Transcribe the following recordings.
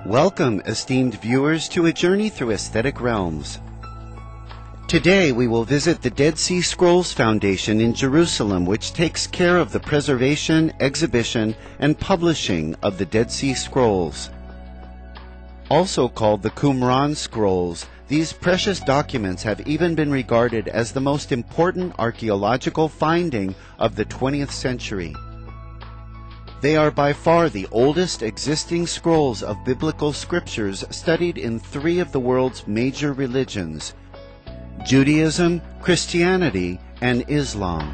Welcome, esteemed viewers, to a journey through aesthetic realms. Today we will visit the Dead Sea Scrolls Foundation in Jerusalem, which takes care of the preservation, exhibition, and publishing of the Dead Sea Scrolls. Also called the Qumran Scrolls, these precious documents have even been regarded as the most important archaeological finding of the 20th century. They are by far the oldest existing scrolls of biblical scriptures studied in three of the world's major religions: Judaism, Christianity, and Islam.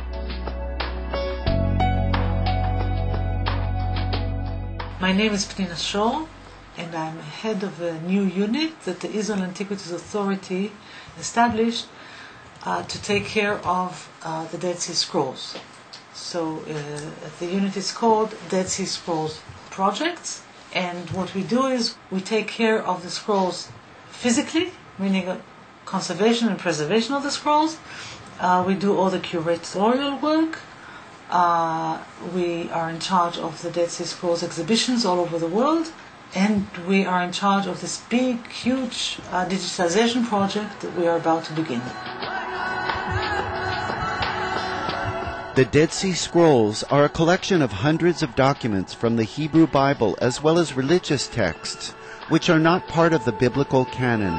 My name is Pnina Shor, and I'm head of a new unit that the Israel Antiquities Authority established to take care of the Dead Sea Scrolls. So the unit is called Dead Sea Scrolls Projects, and what we do is we take care of the scrolls physically, meaning conservation and preservation of the scrolls. We do all the curatorial work. We are in charge of the Dead Sea Scrolls exhibitions all over the world, and we are in charge of this big, huge digitization project that we are about to begin. The Dead Sea Scrolls are a collection of hundreds of documents from the Hebrew Bible as well as religious texts, which are not part of the biblical canon.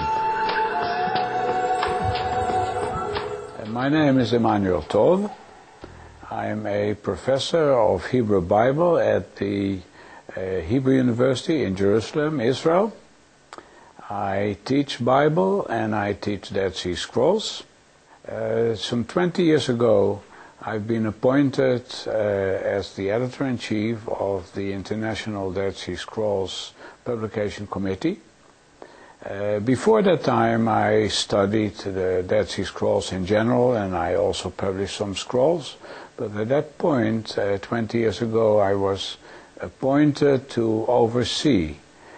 My name is Emmanuel Tov. I'm a professor of Hebrew Bible at the Hebrew University in Jerusalem, Israel. I teach Bible and I teach Dead Sea Scrolls. Some 20 years ago, I've been appointed as the editor-in-chief of the International Dead Sea Scrolls Publication Committee. Before that time, I studied the Dead Sea Scrolls in general, and I also published some scrolls. But at that point, 20 years ago, I was appointed to oversee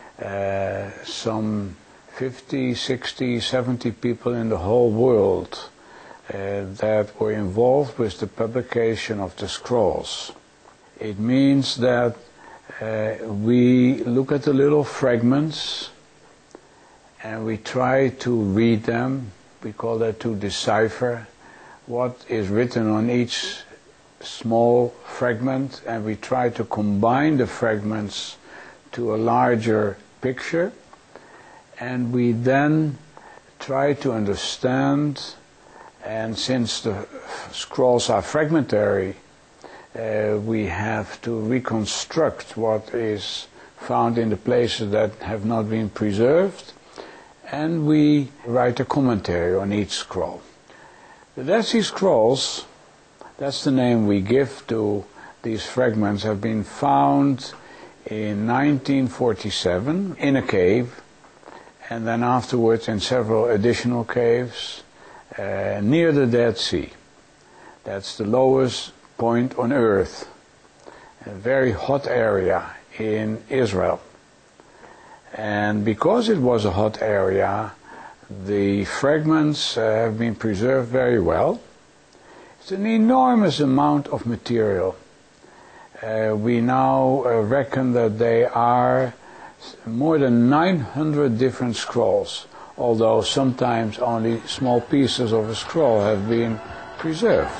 some 50, 60, 70 people in the whole world that were involved with the publication of the scrolls. It means that we look at the little fragments and we try to read them. We call that to decipher what is written on each small fragment, and we try to combine the fragments to a larger picture, and we then try to understand. And since the scrolls are fragmentary, we have to reconstruct what is found in the places that have not been preserved, and we write a commentary on each scroll. The Dead Sea Scrolls, that's the name we give to these fragments, have been found in 1947 in a cave, and then afterwards in several additional caves near the Dead Sea. That's the lowest point on earth, a very hot area in Israel. And because it was a hot area, the fragments have been preserved very well. It's an enormous amount of material. We now reckon that there are more than 900 different scrolls, although sometimes only small pieces of a scroll have been preserved.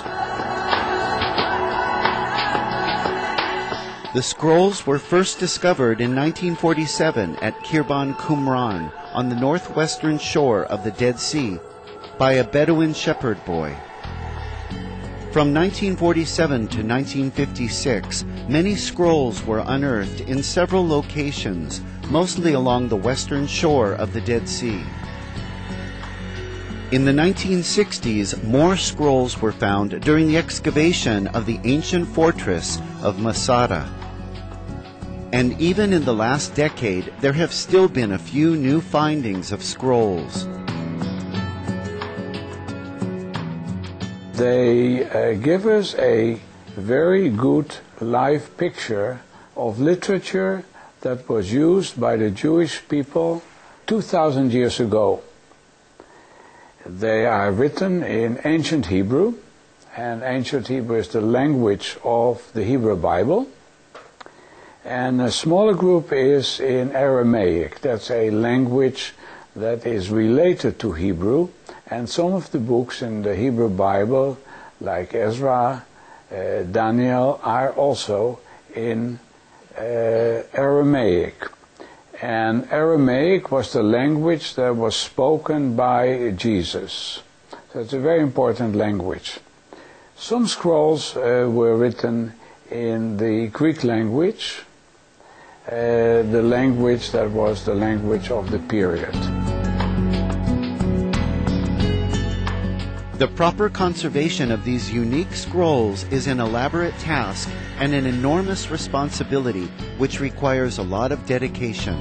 The scrolls were first discovered in 1947 at Kirban Qumran on the northwestern shore of the Dead Sea by a Bedouin shepherd boy. From 1947 to 1956, many scrolls were unearthed in several locations, mostly along the western shore of the Dead Sea. In the 1960s, more scrolls were found during the excavation of the ancient fortress of Masada. And even in the last decade, there have still been a few new findings of scrolls. They give us a very good live picture of literature that was used by the Jewish people 2,000 years ago. They are written in ancient Hebrew, and ancient Hebrew is the language of the Hebrew Bible. And a smaller group is in Aramaic. That's a language that is related to Hebrew. And some of the books in the Hebrew Bible, like Ezra, Daniel, are also in Aramaic. And Aramaic was the language that was spoken by Jesus. So it's a very important language. Some scrolls were written in the Greek language, the language that was the language of the period. The proper conservation of these unique scrolls is an elaborate task and an enormous responsibility which requires a lot of dedication.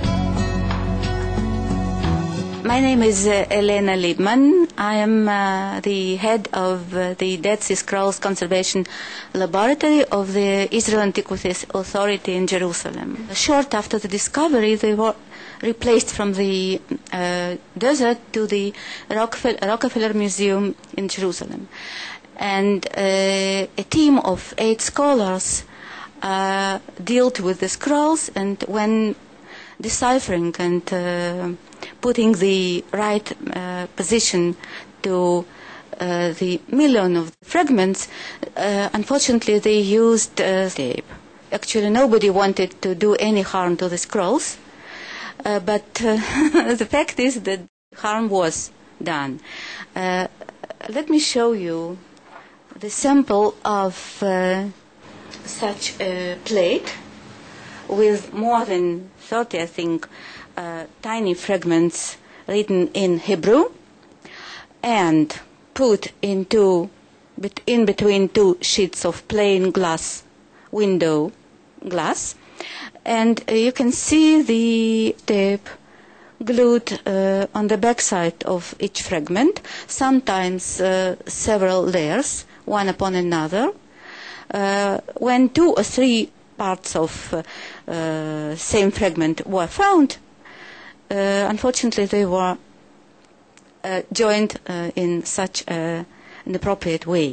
My name is Elena Liebman. I am the head of the Dead Sea Scrolls Conservation Laboratory of the Israel Antiquities Authority in Jerusalem. Short after the discovery, they were replaced from the desert to the Rockefeller Museum in Jerusalem. And a team of 8 scholars dealt with the scrolls, and when deciphering and putting the right position to the million of fragments, unfortunately they used tape. Actually, nobody wanted to do any harm to the scrolls, but the fact is that harm was done. Let me show you the sample of such a plate with more than 30, I think, tiny fragments written in Hebrew, and put in between 2 sheets of plain glass, window glass, and you can see the tape glued on the backside of each fragment, sometimes several layers, one upon another. When 2 or 3 parts of same fragment were found, unfortunately they were joined in such an appropriate way.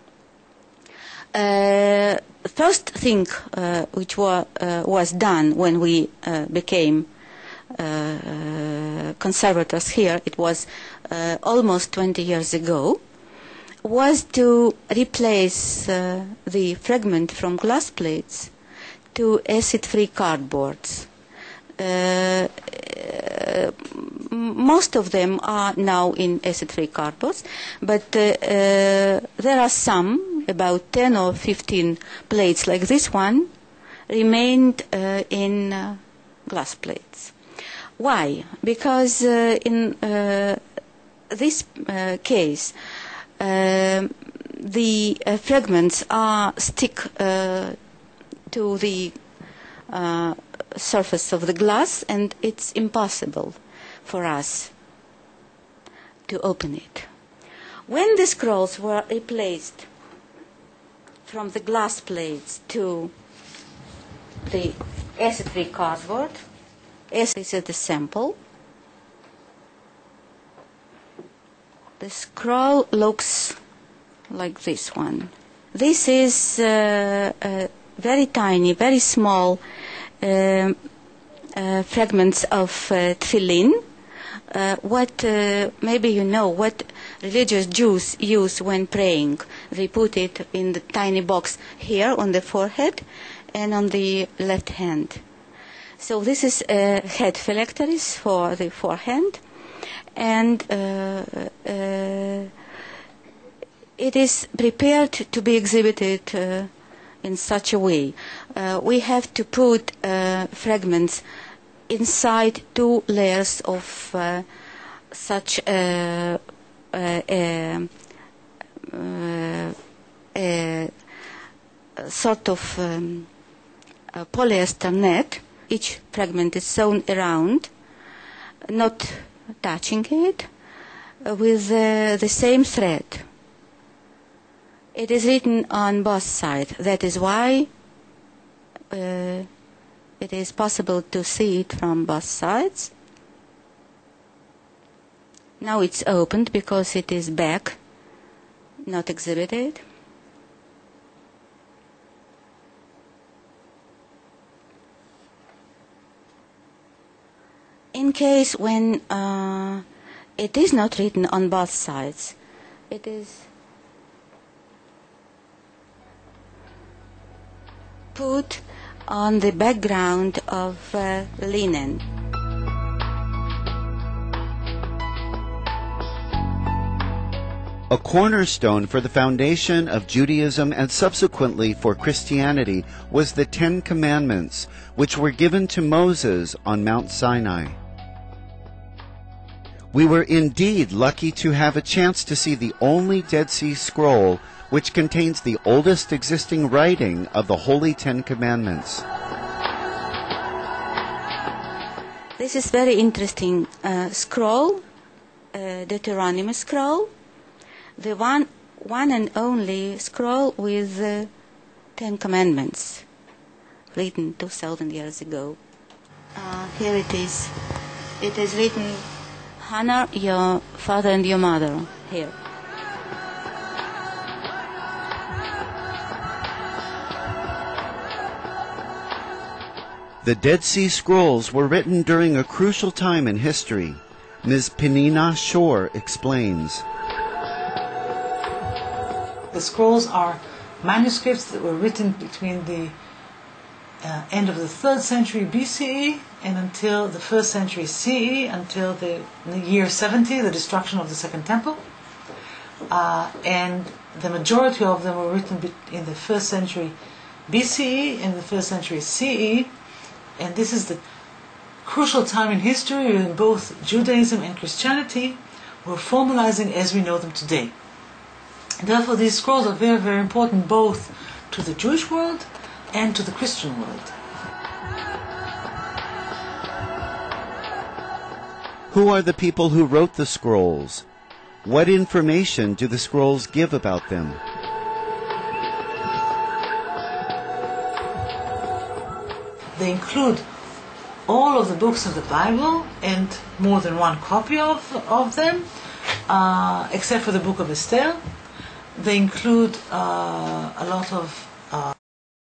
First thing which was done when we became conservators here, it was almost 20 years ago, was to replace the fragment from glass plates to acid-free cardboards. Most of them are now in acid-free cardboards, but there are some, about 10 or 15 plates like this one, remained in glass plates. Why? Because in this case, the fragments are stick to the surface of the glass, and it's impossible for us to open it. When the scrolls were replaced from the glass plates to the acid-free cardboard, this is the sample. The scroll looks like this one. This is very tiny, very small fragments of tefillin. What maybe you know what religious Jews use when praying. They put it in the tiny box here on the forehead and on the left hand. So this is head phylacteries for the forehead, and it is prepared to be exhibited in such a way. We have to put fragments inside 2 layers of such a sort of polyester net. Each fragment is sewn around, not touching it, with the same thread. It is written on both sides. That is why it is possible to see it from both sides. Now it's opened because it is back, not exhibited. In case when it is not written on both sides, it is put on the background of linen. A cornerstone for the foundation of Judaism and subsequently for Christianity was the Ten Commandments, which were given to Moses on Mount Sinai. We were indeed lucky to have a chance to see the only Dead Sea Scroll which contains the oldest existing writing of the Holy Ten Commandments. This is very interesting scroll, Deuteronomy scroll, the one and only scroll with the Ten Commandments, written 2,000 years ago. Here it is. It is written, honor your father and your mother, here. The Dead Sea Scrolls were written during a crucial time in history. Ms. Penina Shore explains. The scrolls are manuscripts that were written between the end of the 3rd century BCE and until the 1st century CE, until the year 70, the destruction of the Second Temple. And the majority of them were written in the 1st century BCE and the 1st century CE. And this is the crucial time in history when both Judaism and Christianity were formalizing as we know them today. Therefore, these scrolls are very, very important both to the Jewish world and to the Christian world. Who are the people who wrote the scrolls? What information do the scrolls give about them? They include all of the books of the Bible and more than one copy of them, except for the book of Esther. They include a lot of